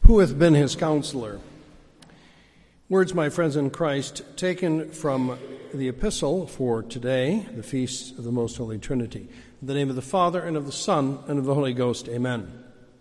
Who hath been his counselor? Words, my friends in Christ, taken from the epistle for today, the feast of the Most Holy Trinity. In the name of the Father, and of the Son, and of the Holy Ghost. Amen.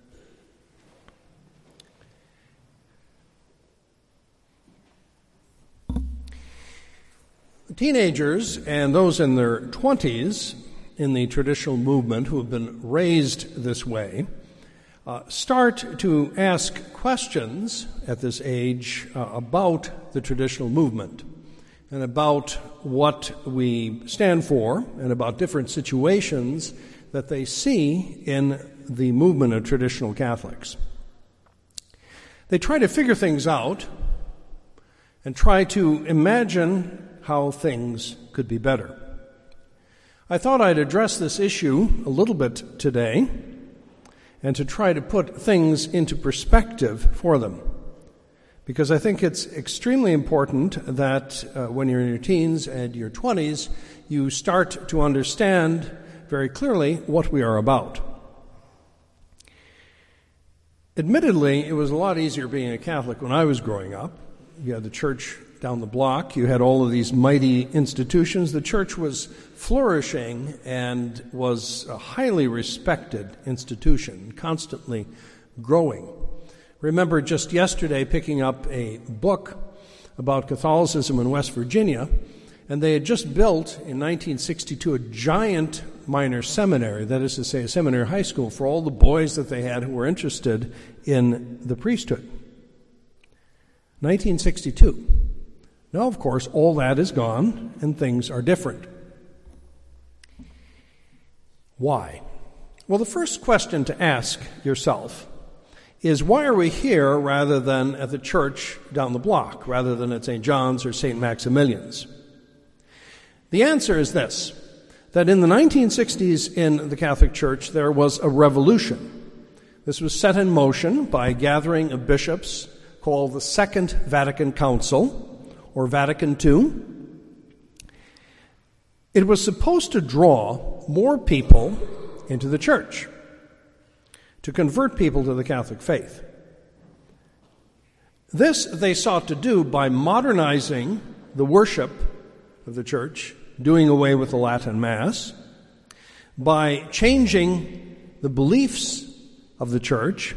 Teenagers and those in their 20s in the traditional movement who have been raised this way start to ask questions at this age about the traditional movement and about what we stand for and about different situations that they see in the movement of traditional Catholics. They try to figure things out and try to imagine how things could be better. I thought I'd address this issue a little bit today and to try to put things into perspective for them. Because I think it's extremely important that when you're in your teens and your 20s, you start to understand very clearly what we are about. Admittedly, it was a lot easier being a Catholic when I was growing up. You had the church down the block. You had all of these mighty institutions. The church was flourishing and was a highly respected institution, constantly growing. Remember just yesterday picking up a book about Catholicism in West Virginia, and they had just built in 1962 a giant minor seminary, that is to say a seminary high school for all the boys that they had who were interested in the priesthood. 1962. Now, of course, all that is gone and things are different. Why? Well, the first question to ask yourself is, why are we here rather than at the church down the block, rather than at St. John's or St. Maximilian's? The answer is this, that in the 1960s in the Catholic Church there was a revolution. This was set in motion by a gathering of bishops called the Second Vatican Council, or Vatican II. It was supposed to draw more people into the church, to convert people to the Catholic faith. This they sought to do by modernizing the worship of the church, doing away with the Latin Mass, by changing the beliefs of the church,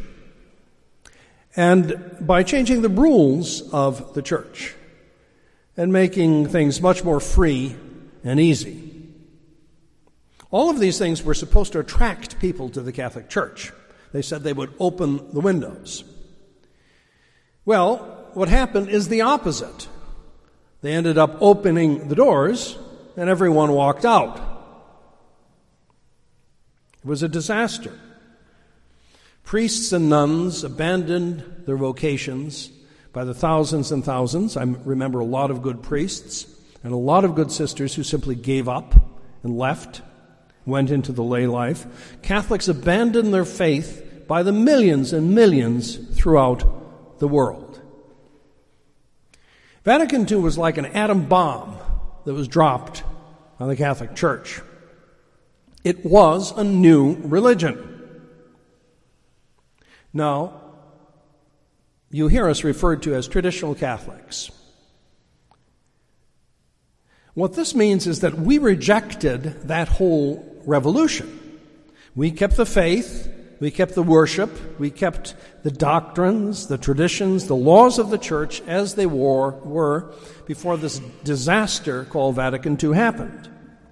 and by changing the rules of the church, and making things much more free and easy. All of these things were supposed to attract people to the Catholic Church. They said they would open the windows. Well, what happened is the opposite. They ended up opening the doors, and everyone walked out. It was a disaster. Priests and nuns abandoned their vocations by the thousands and thousands. I remember a lot of good priests and a lot of good sisters who simply gave up and left, went into the lay life. Catholics abandoned their faith by the millions and millions throughout the world. Vatican II was like an atom bomb that was dropped on the Catholic Church. It was a new religion. Now, you hear us referred to as traditional Catholics. What this means is that we rejected that whole revolution. We kept the faith, we kept the worship, we kept the doctrines, the traditions, the laws of the church as they were before this disaster called Vatican II happened.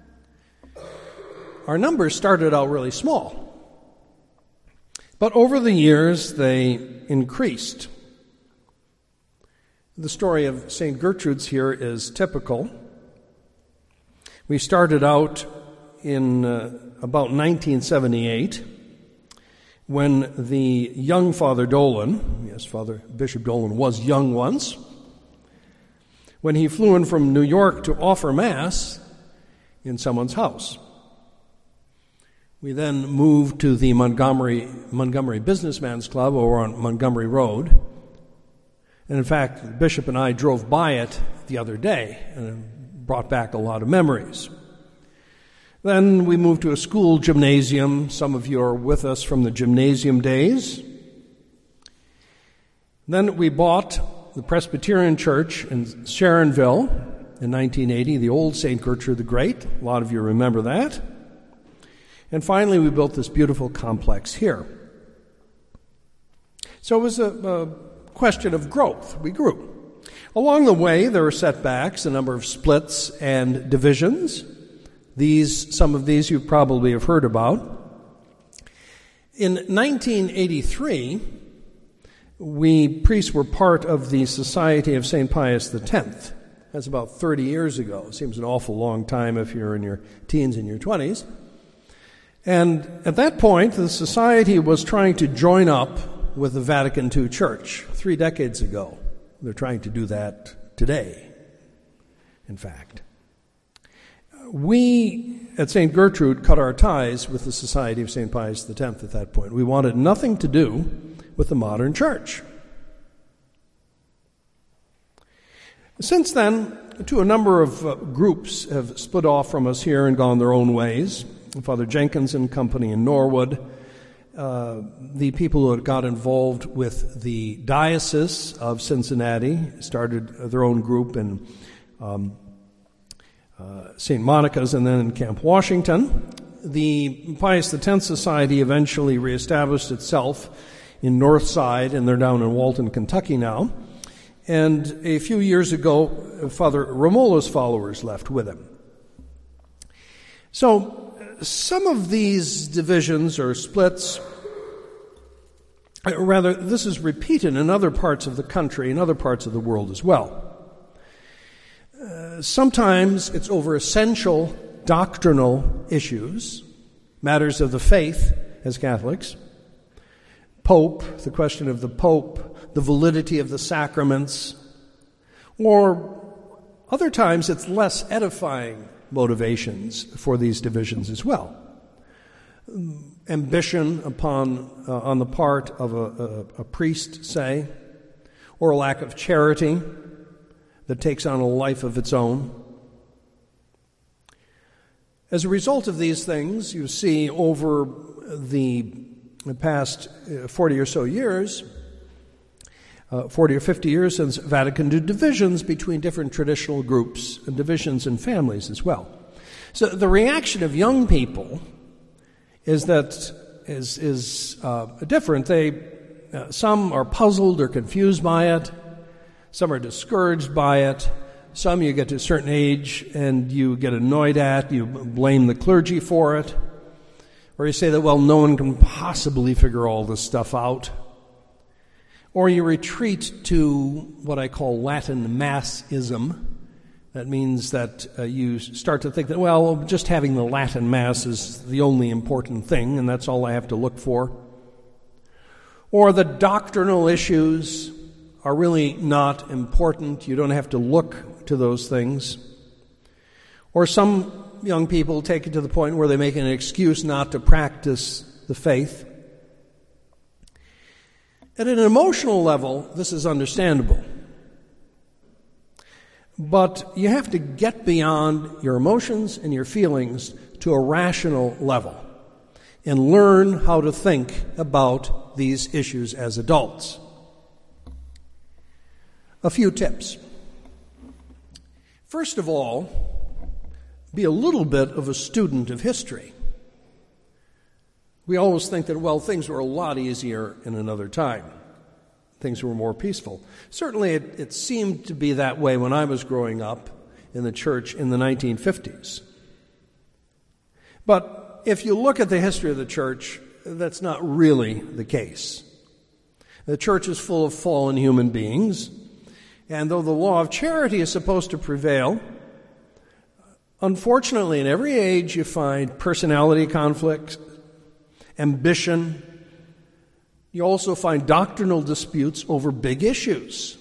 Our numbers started out really small, but over the years they increased. The story of St. Gertrude's here is typical. We started out in about 1978 when the young Father Dolan, yes, Father Bishop Dolan was young once, when he flew in from New York to offer Mass in someone's house. We then moved to the Montgomery Businessman's Club over on Montgomery Road. And in fact, the bishop and I drove by it the other day, and it brought back a lot of memories. Then we moved to a school gymnasium. Some of you are with us from the gymnasium days. Then we bought the Presbyterian Church in Sharonville in 1980, the old St. Gertrude the Great. A lot of you remember that. And finally, we built this beautiful complex here. So it was a question of growth. We grew. Along the way, there were setbacks, a number of splits and divisions. Some of these you probably have heard about. In 1983, we priests were part of the Society of St. Pius X. That's about 30 years ago. It seems an awful long time if you're in your teens and your 20s. And at that point, the society was trying to join up with the Vatican II Church 3 decades ago. They're trying to do that today, in fact. We, at St. Gertrude, cut our ties with the Society of St. Pius X at that point. We wanted nothing to do with the modern church. Since then, a number of groups have split off from us here and gone their own ways. Father Jenkins and company in Norwood, the people who got involved with the Diocese of Cincinnati started their own group in St. Monica's and then in Camp Washington. The Pius X Society eventually reestablished itself in Northside, and they're down in Walton, Kentucky now. And a few years ago, Father Romola's followers left with him. So some of these divisions or splits, rather, this is repeated in other parts of the country and other parts of the world as well. Sometimes it's over essential doctrinal issues, matters of the faith as Catholics, Pope, the question of the Pope, the validity of the sacraments, or other times it's less edifying motivations for these divisions as well. Ambition on the part of a priest, say, or a lack of charity that takes on a life of its own. As a result of these things, you see over the past 40 or so years, 40 or 50 years since Vatican II, divisions between different traditional groups and divisions in families as well. So the reaction of young people is different. Some are puzzled or confused by it. Some are discouraged by it. Some you get to a certain age and you get annoyed at. You blame the clergy for it. Or you say that, well, no one can possibly figure all this stuff out. Or you retreat to what I call Latin Massism. That means that you start to think that, well, just having the Latin Mass is the only important thing, and that's all I have to look for. Or the doctrinal issues are really not important. You don't have to look to those things. Or some young people take it to the point where they make an excuse not to practice the faith. At an emotional level, this is understandable. But you have to get beyond your emotions and your feelings to a rational level and learn how to think about these issues as adults. A few tips. First of all, be a little bit of a student of history. We always think that, well, things were a lot easier in another time. Things were more peaceful. Certainly it seemed to be that way when I was growing up in the church in the 1950s. But if you look at the history of the church, that's not really the case. The church is full of fallen human beings, and though the law of charity is supposed to prevail, unfortunately, in every age you find personality conflicts, ambition. You also find doctrinal disputes over big issues.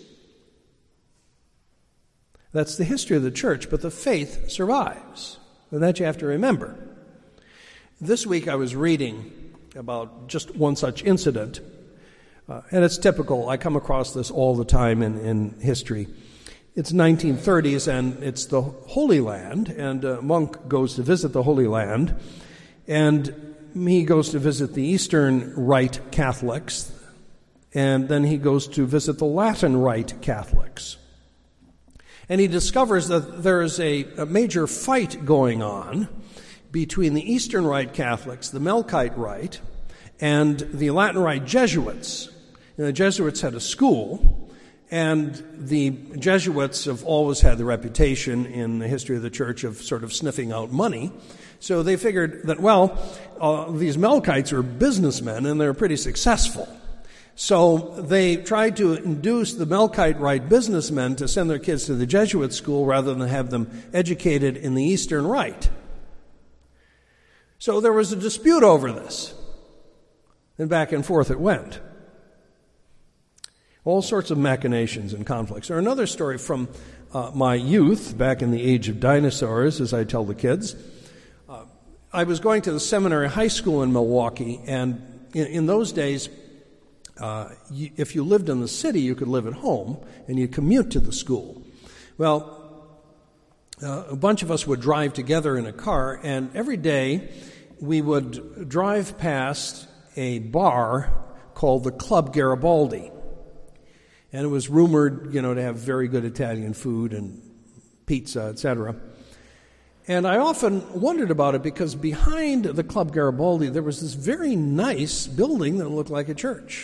That's the history of the church, but the faith survives. And that you have to remember. This week I was reading about just one such incident, and it's typical. I come across this all the time in history. It's 1930s, and it's the Holy Land, and a monk goes to visit the Holy Land, and he goes to visit the Eastern Rite Catholics, and then he goes to visit the Latin Rite Catholics. And he discovers that there is a major fight going on between the Eastern Rite Catholics, the Melkite Rite, and the Latin Rite Jesuits. And the Jesuits had a school, and the Jesuits have always had the reputation in the history of the church of sort of sniffing out money. So they figured that, these Melkites are businessmen, and they're pretty successful. So they tried to induce the Melkite Rite businessmen to send their kids to the Jesuit school rather than have them educated in the Eastern Rite. So there was a dispute over this, and back and forth it went. All sorts of machinations and conflicts. Or another story from my youth, back in the age of dinosaurs, as I tell the kids. I was going to the seminary high school in Milwaukee, and in those days, if you lived in the city, you could live at home, and you commute to the school. Well, a bunch of us would drive together in a car, and every day we would drive past a bar called the Club Garibaldi. And it was rumored, to have very good Italian food and pizza, etc. And I often wondered about it because behind the Club Garibaldi there was this very nice building that looked like a church.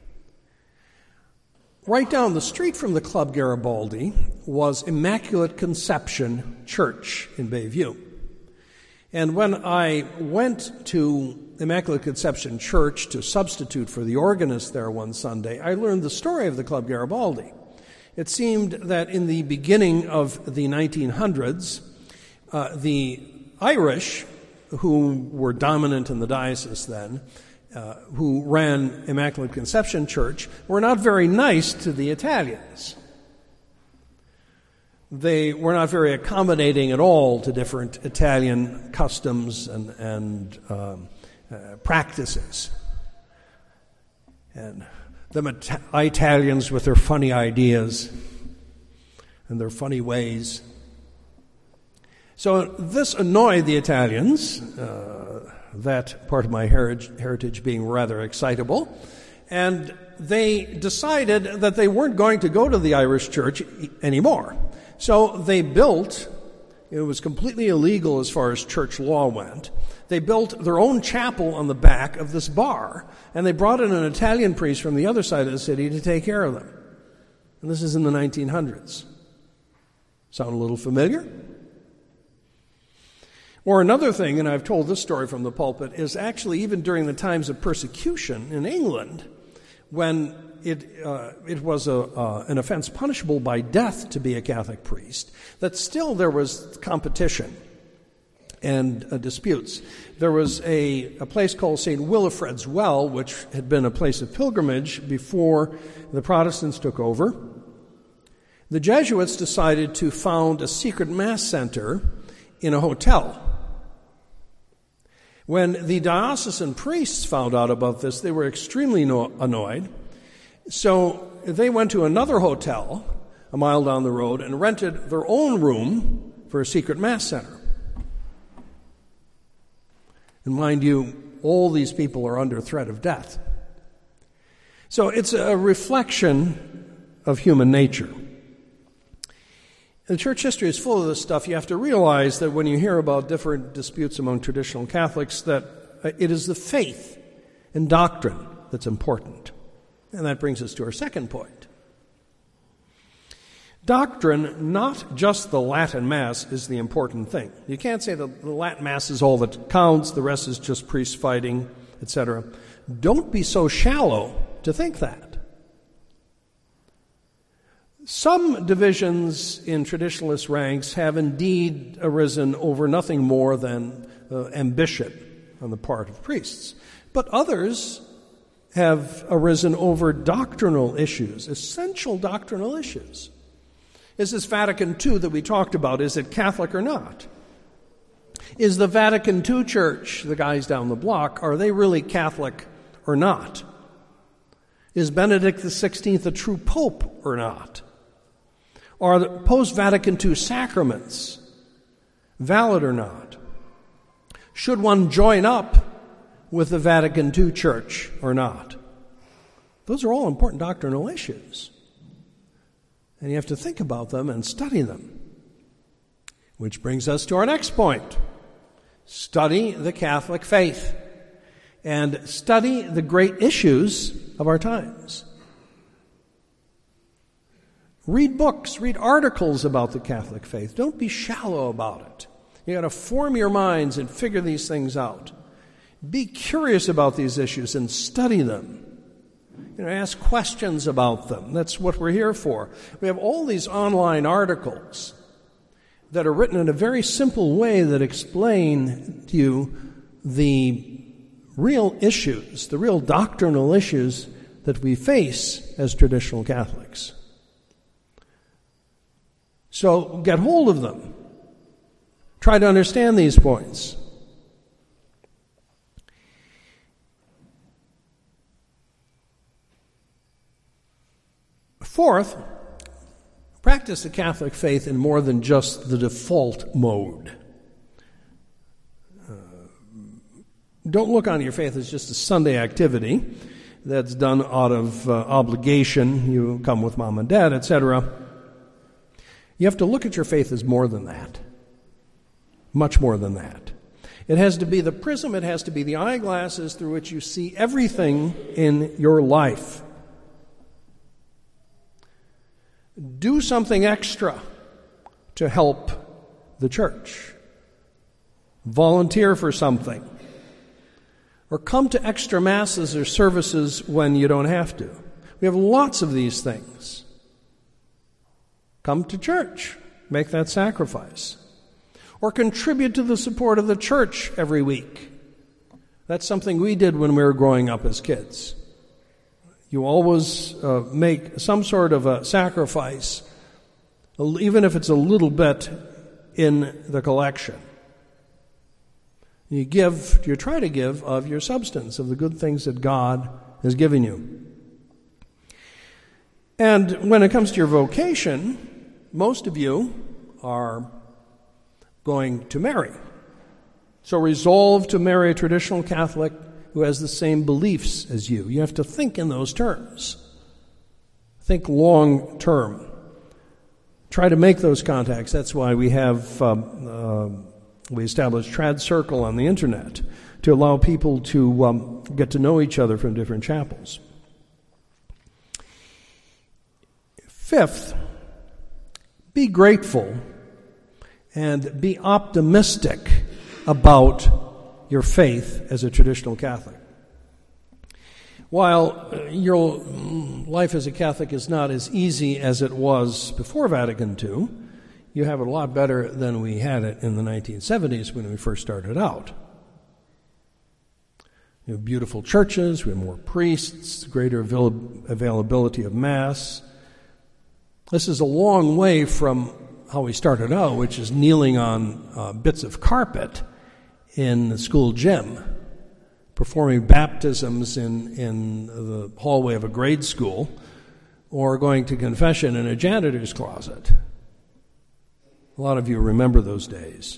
Right down the street from the Club Garibaldi was Immaculate Conception Church in Bayview. And when I went to Immaculate Conception Church to substitute for the organist there one Sunday, I learned the story of the Club Garibaldi. It seemed that in the beginning of the 1900s, the Irish, who were dominant in the diocese then, who ran Immaculate Conception Church, were not very nice to the Italians. They were not very accommodating at all to different Italian customs and practices. And the Italians with their funny ideas and their funny ways. So this annoyed the Italians, that part of my heritage being rather excitable, and they decided that they weren't going to go to the Irish church anymore. So they built, it was completely illegal as far as church law went, they built their own chapel on the back of this bar, and they brought in an Italian priest from the other side of the city to take care of them. And this is in the 1900s. Sound a little familiar? Or another thing, and I've told this story from the pulpit, is actually even during the times of persecution in England, when it was an offense punishable by death to be a Catholic priest, that still there was competition and disputes. There was a place called St. Wilfrid's Well, which had been a place of pilgrimage before the Protestants took over. The Jesuits decided to found a secret mass center in a hotel. When the diocesan priests found out about this, they were extremely annoyed. So they went to another hotel a mile down the road and rented their own room for a secret mass center. And mind you, all these people are under threat of death. So it's a reflection of human nature. The church history is full of this stuff. You have to realize that when you hear about different disputes among traditional Catholics, that it is the faith and doctrine that's important. And that brings us to our second point. Doctrine, not just the Latin Mass, is the important thing. You can't say that the Latin Mass is all that counts, the rest is just priests fighting, etc. Don't be so shallow to think that. Some divisions in traditionalist ranks have indeed arisen over nothing more than ambition on the part of priests. But others have arisen over doctrinal issues, essential doctrinal issues. Is this Vatican II that we talked about, is it Catholic or not? Is the Vatican II church, the guys down the block, are they really Catholic or not? Is Benedict XVI a true pope or not? Are the post-Vatican II sacraments valid or not? Should one join up with the Vatican II church or not? Those are all important doctrinal issues. And you have to think about them and study them. Which brings us to our next point. Study the Catholic faith. And study the great issues of our times. Read books, read articles about the Catholic faith. Don't be shallow about it. You got to form your minds and figure these things out. Be curious about these issues and study them. Ask questions about them. That's what we're here for. We have all these online articles that are written in a very simple way that explain to you the real issues, the real doctrinal issues that we face as traditional Catholics. So get hold of them. Try to understand these points. Fourth, practice the Catholic faith in more than just the default mode. Don't look on your faith as just a Sunday activity that's done out of obligation. You come with mom and dad, etc. You have to look at your faith as more than that. Much more than that. It has to be the prism, it has to be the eyeglasses through which you see everything in your life. Do something extra to help the church. Volunteer for something. Or come to extra masses or services when you don't have to. We have lots of these things. Come to church. Make that sacrifice. Or contribute to the support of the church every week. That's something we did when we were growing up as kids. You always make some sort of a sacrifice, even if it's a little bit in the collection. You try to give of your substance, of the good things that God has given you. And when it comes to your vocation, most of you are going to marry. So resolve to marry a traditional Catholic who has the same beliefs as you. You have to think in those terms. Think long term. Try to make those contacts. That's why we have we established Trad Circle on the internet to allow people to get to know each other from different chapels. Fifth, be grateful and be optimistic about your faith as a traditional Catholic. While your life as a Catholic is not as easy as it was before Vatican II, you have it a lot better than we had it in the 1970s when we first started out. You have beautiful churches, we have more priests, greater availability of Mass. This is a long way from how we started out, which is kneeling on bits of carpet in the school gym, performing baptisms in the hallway of a grade school, or going to confession in a janitor's closet. A lot of you remember those days.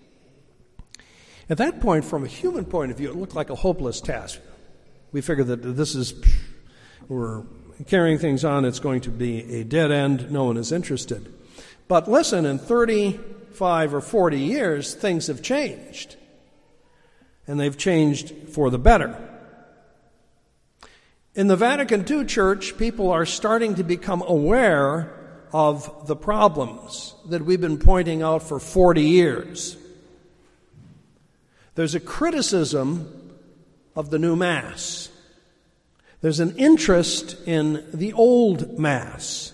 At that point, from a human point of view, it looked like a hopeless task. We figured that we're carrying things on, it's going to be a dead end, no one is interested. But listen, in 35 or 40 years, things have changed. And they've changed for the better. In the Vatican II Church, people are starting to become aware of the problems that we've been pointing out for 40 years. There's a criticism of the new Mass. There's an interest in the old Mass.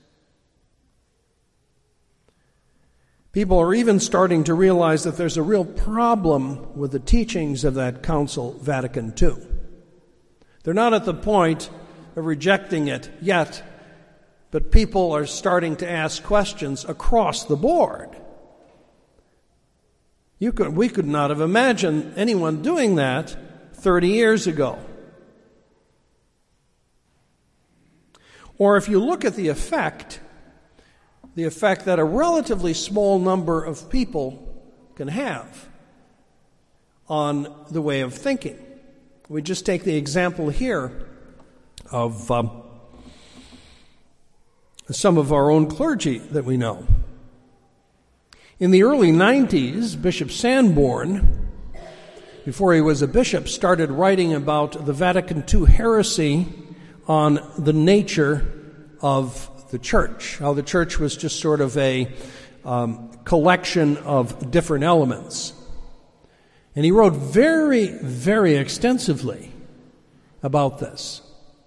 People are even starting to realize that there's a real problem with the teachings of that Council, Vatican II. They're not at the point of rejecting it yet, but people are starting to ask questions across the board. We could not have imagined anyone doing that 30 years ago. Or if you look at the effect that a relatively small number of people can have on the way of thinking. We just take the example here of some of our own clergy that we know. In the early 90s, Bishop Sanborn, before he was a bishop, started writing about the Vatican II heresy on the nature of the church, how the church was just sort of a collection of different elements. And he wrote very, very extensively about this.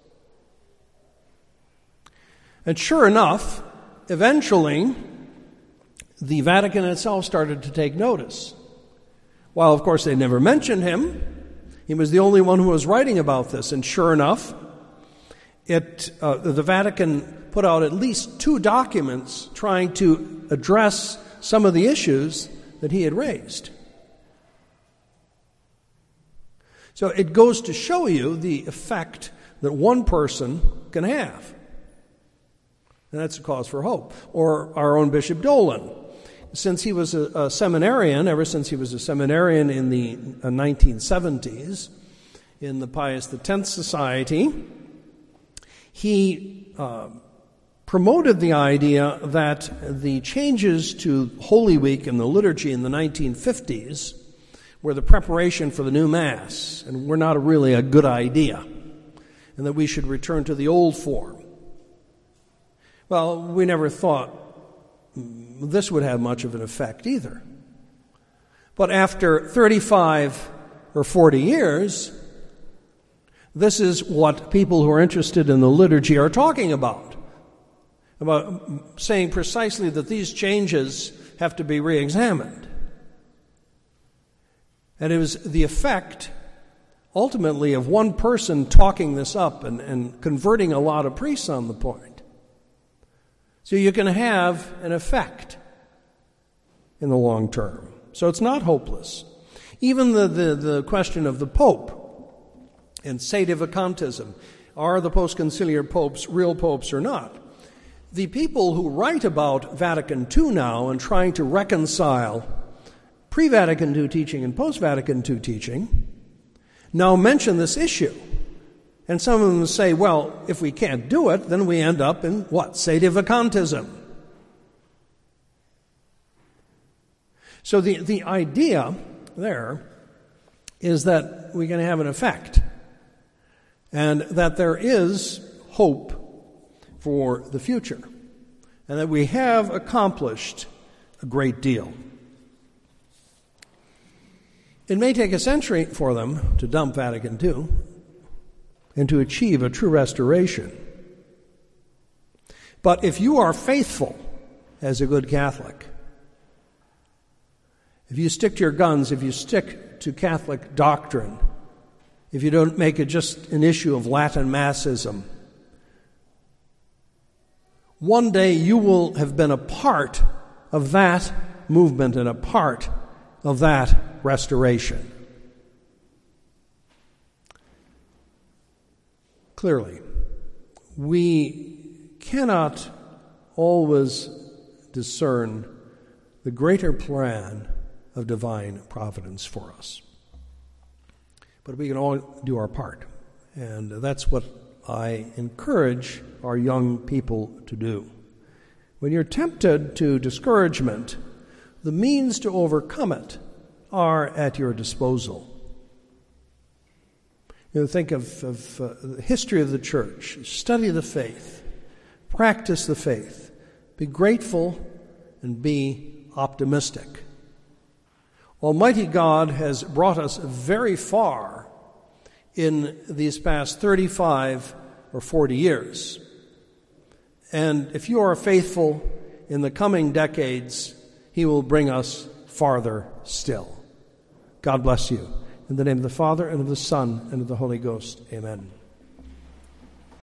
And sure enough, eventually, the Vatican itself started to take notice. While, of course, they never mentioned him, he was the only one who was writing about this. And sure enough, the Vatican put out at least 2 documents trying to address some of the issues that he had raised. So it goes to show you the effect that one person can have. And that's a cause for hope. Or our own Bishop Dolan. Since he was a seminarian, ever since he was a seminarian in the 1970s, in the Pius X Society, he promoted the idea that the changes to Holy Week and the liturgy in the 1950s were the preparation for the new Mass, and were not really a good idea, and that we should return to the old form. Well, we never thought this would have much of an effect either. But after 35 or 40 years, this is what people who are interested in the liturgy are talking about saying precisely that these changes have to be re-examined. And it was the effect, ultimately, of one person talking this up and converting a lot of priests on the point. So you can have an effect in the long term. So it's not hopeless. Even the question of the Pope and sedevacantism, are the post-conciliar popes real popes or not? The people who write about Vatican II now and trying to reconcile pre-Vatican II teaching and post-Vatican II teaching now mention this issue. And some of them say, well, if we can't do it, then we end up in what? Sedevacantism. So the idea there is that we can have an effect and that there is hope for the future and that we have accomplished a great deal. It may take a century for them to dump Vatican II and to achieve a true restoration. But if you are faithful as a good Catholic, if you stick to your guns, if you stick to Catholic doctrine, if you don't make it just an issue of Latin Massism, one day you will have been a part of that movement and a part of that restoration. Clearly, we cannot always discern the greater plan of divine providence for us. But we can all do our part. And that's what I encourage our young people to do. When you're tempted to discouragement, the means to overcome it are at your disposal. You know, think of the history of the church. Study the faith. Practice the faith. Be grateful and be optimistic. Almighty God has brought us very far in these past 35 or 40 years. And if you are faithful in the coming decades, He will bring us farther still. God bless you. In the name of the Father, and of the Son, and of the Holy Ghost. Amen.